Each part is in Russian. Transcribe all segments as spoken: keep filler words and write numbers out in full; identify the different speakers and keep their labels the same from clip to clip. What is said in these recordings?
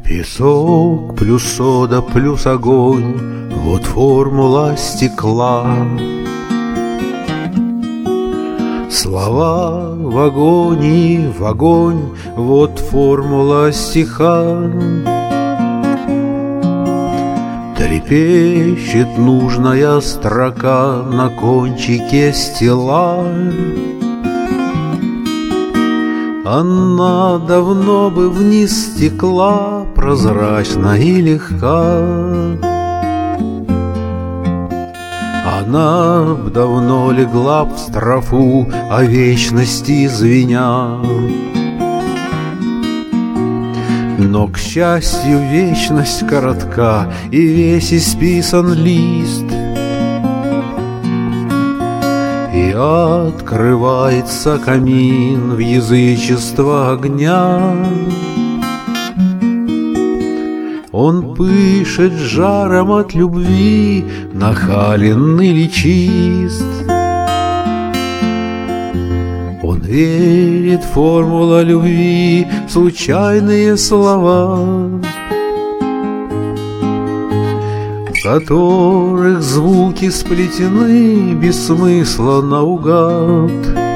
Speaker 1: Песок плюс сода плюс огонь — вот формула стекла. Слова в агонии, в огонь — вот формула стиха. Трепещет нужная строка на кончике стела. Она давно бы вниз стекла, прозрачна и легка. Она б давно легла б в строфу, о вечности звеня. Но, к счастью, вечность коротка, и весь исписан лист, и открывается камин в язычество огня. Он пышет жаром от любви, нахален или чист. Он верит, формула любви — случайные слова, в которых звуки сплетены без смысла наугад.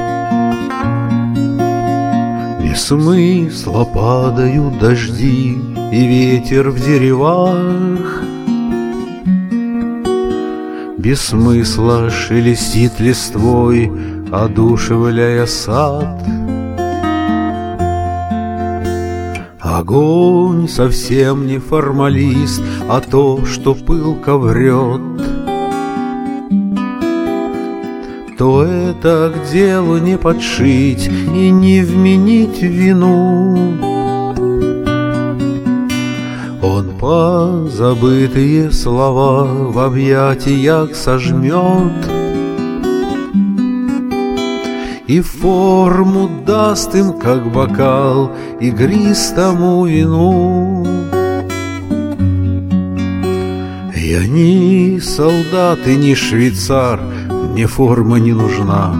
Speaker 1: Без смысла падают дожди и ветер в деревах. Без смысла шелестит листвой, одушевляя сад. Огонь совсем не формалист, а то, что пылко врет, то это к делу не подшить и не вменить в вину. Он позабытые слова в объятиях сожмет и форму даст им, как бокал, игристому вину. Я ни солдат и ни швейцар, мне форма не нужна.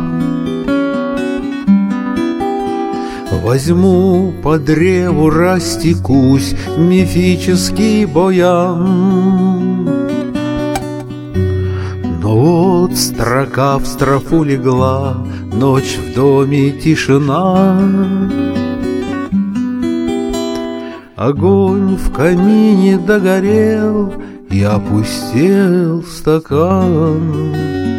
Speaker 1: Возьму по древу, растекусь, мифический боям. Но вот строка в строфу легла, ночь в доме, тишина. Огонь в камине догорел и опустел стакан.